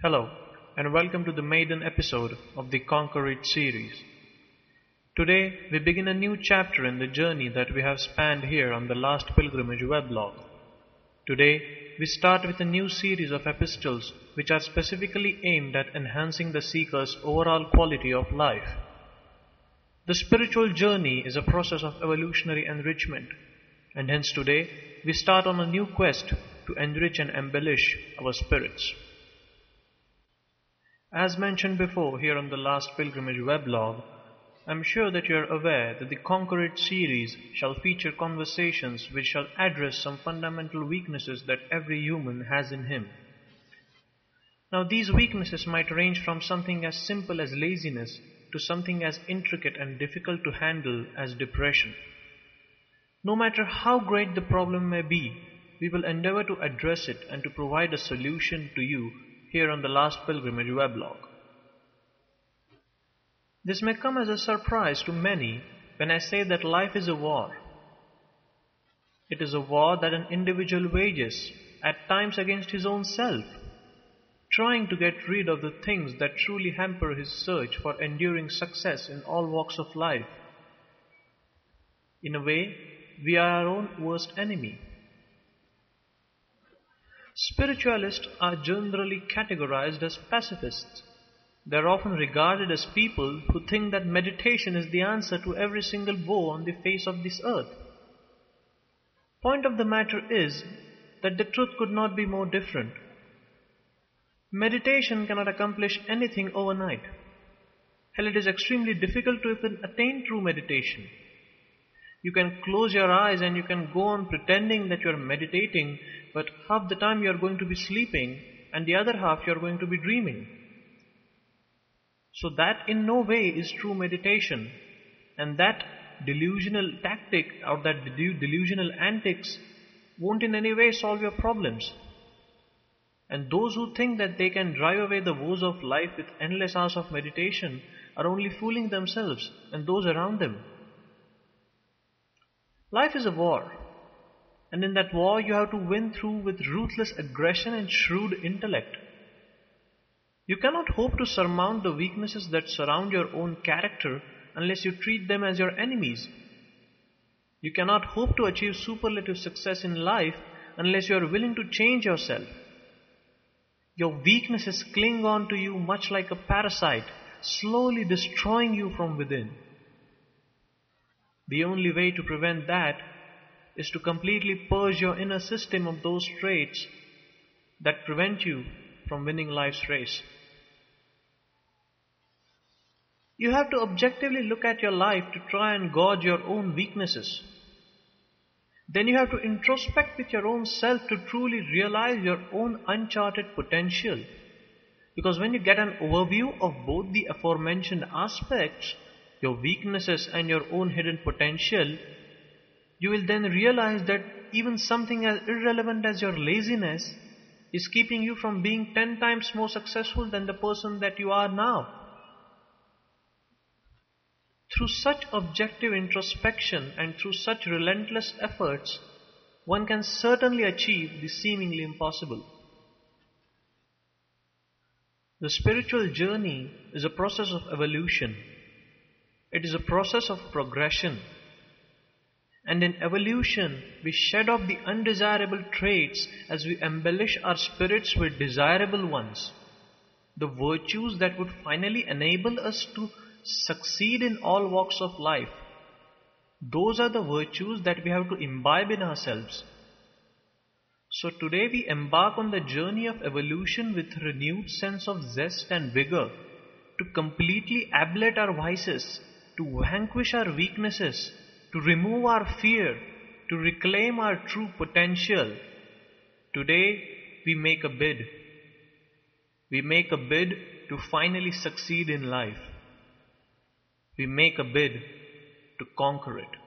Hello, and welcome to the maiden episode of the Conquer It series. Today, we begin a new chapter in the journey that we have spanned here on the Last Pilgrimage weblog. Today, we start with a new series of epistles which are specifically aimed at enhancing the seeker's overall quality of life. The spiritual journey is a process of evolutionary enrichment, and hence today, we start on a new quest to enrich and embellish our spirits. As mentioned before here on the Last Pilgrimage weblog, I am sure that you are aware that the Conquer It series shall feature conversations which shall address some fundamental weaknesses that every human has in him. Now these weaknesses might range from something as simple as laziness to something as intricate and difficult to handle as depression. No matter how great the problem may be, we will endeavor to address it and to provide a solution to you here on the Last Pilgrimage weblog. This may come as a surprise to many when I say that life is a war. It is a war that an individual wages, at times against his own self, trying to get rid of the things that truly hamper his search for enduring success in all walks of life. In a way, we are our own worst enemy. Spiritualists are generally categorized as pacifists. They are often regarded as people who think that meditation is the answer to every single woe on the face of this earth. Point of the matter is that the truth could not be more different. Meditation cannot accomplish anything overnight. Hell, it is extremely difficult to even attain true meditation. You can close your eyes and you can go on pretending that you are meditating, but half the time you are going to be sleeping and the other half you are going to be dreaming. So that in no way is true meditation, and that delusional tactic or that delusional antics won't in any way solve your problems. And those who think that they can drive away the woes of life with endless hours of meditation are only fooling themselves and those around them. Life is a war, and in that war you have to win through with ruthless aggression and shrewd intellect. You cannot hope to surmount the weaknesses that surround your own character unless you treat them as your enemies. You cannot hope to achieve superlative success in life unless you are willing to change yourself. Your weaknesses cling on to you much like a parasite, slowly destroying you from within. The only way to prevent that is to completely purge your inner system of those traits that prevent you from winning life's race. You have to objectively look at your life to try and gauge your own weaknesses. Then you have to introspect with your own self to truly realize your own uncharted potential. Because when you get an overview of both the aforementioned aspects, your weaknesses and your own hidden potential, you will then realize that even something as irrelevant as your laziness is keeping you from being 10 times more successful than the person that you are now. Through such objective introspection and through such relentless efforts, one can certainly achieve the seemingly impossible. The spiritual journey is a process of evolution. It is a process of progression. And in evolution, we shed off the undesirable traits as we embellish our spirits with desirable ones. The virtues that would finally enable us to succeed in all walks of life. Those are the virtues that we have to imbibe in ourselves. So today we embark on the journey of evolution with a renewed sense of zest and vigor to completely ablate our vices, to vanquish our weaknesses, to remove our fear, to reclaim our true potential. Today we make a bid. We make a bid to finally succeed in life. We make a bid to conquer it.